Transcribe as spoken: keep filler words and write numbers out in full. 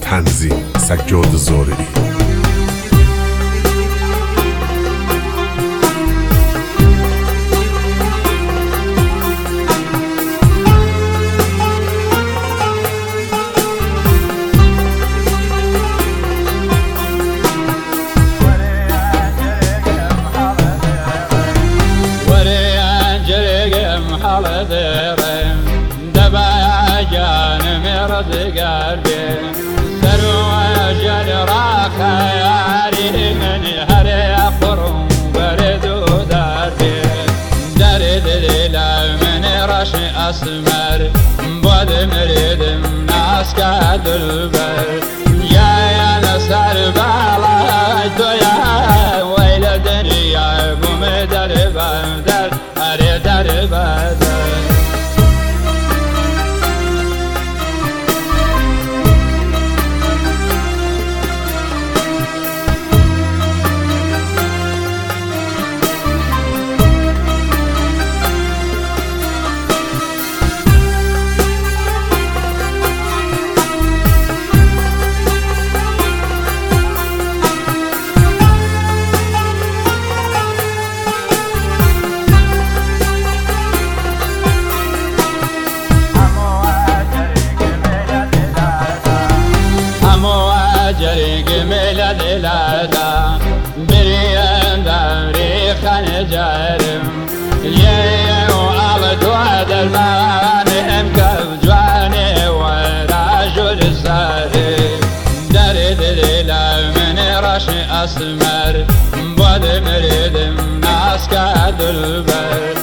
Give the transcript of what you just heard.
تنظیم سجاد زارعی. قلبي سروى جل راخ ياري من هري قرم برد وداري درد ليلة من رش أسمر بود مريد ناس كاد البر يا يا نسر بالايت يا ويل دريا بوم درب در هري درب در لادا بريان داري خان جارم يا وعلى دواد المانهم كالجواني وراجل ساري داري دليلا من رش أسمر بود مريد ناس كاد البر